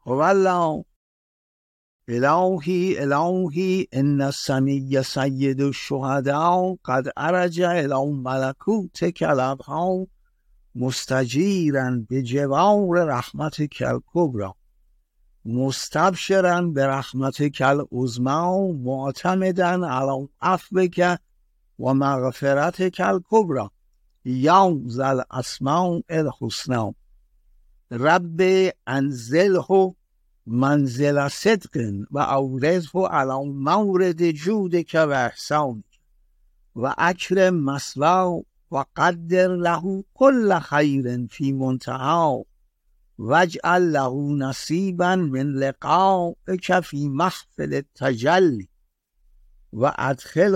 والله الهی الهی ان السمی سید الشهداء قد عرج الی ملکوتک الابها مستجیرا بجوار رحمتک الکبری مستبشرا برحمتک العظمی معتمدا علی عفوک و مغفرتک الکبری یا ذا الاسماء الحسنی رب انزله منزل صدق و اورثه علی مورد جودک و احسانک و اکرم مثواه و قدر له کل خیر فی منتهاه واجعل له نصیبا من لقائک فی محفل التجلی و ادخله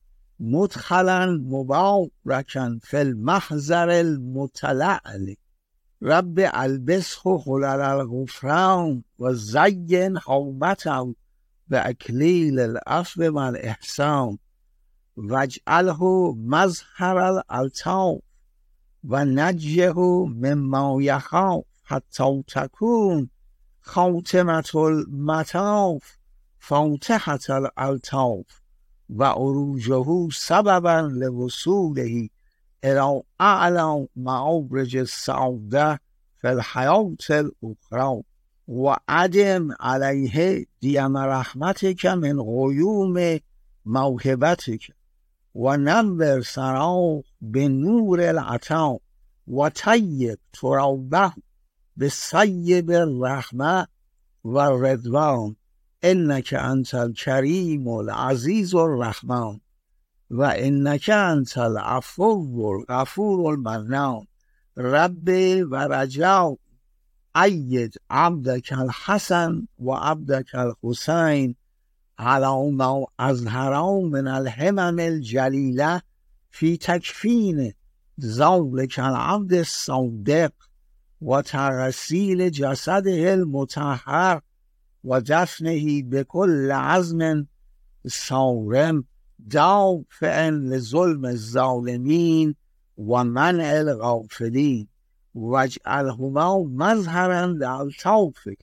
مدخلا مبارکا فی المحضر المتلألئ رب البسه حلل الغفران و زین حومته باکلیل العفو و الاحسان واجعله مظهر الالطاف و نجه مما یخاف حتی تکون خاتمة المطاف فاتحة الالطاف و عروجه سببا لوصوله الى اعلی معارج السعاده فی الحیاة الاخری و ادم علیه دیم رحمتک من غیوم موهبتک و نور سراه بنور العطا و طیب ترابه بسیب الرحمه و رضوان انک انت الکریم العزیز الرحمن و انک انت العفو الغفور المنان رب و رجاء اید عبدک الحسن و عبدک الحسین علی ما اظهرا من الهمم الجلیله فی تکفین ذلک العبد الصادق و تغسیل جسده المطهر و دفنه بكل عزم صارم دافع لظلم الظالمین و منع الغافلین واجعلهما مظهرا لالطافک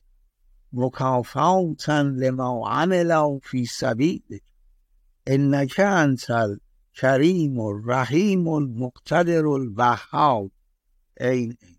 مکافاتا لما عملوا فی سبیلک انک انت الکریم الرحیم المقتدر الوهاب.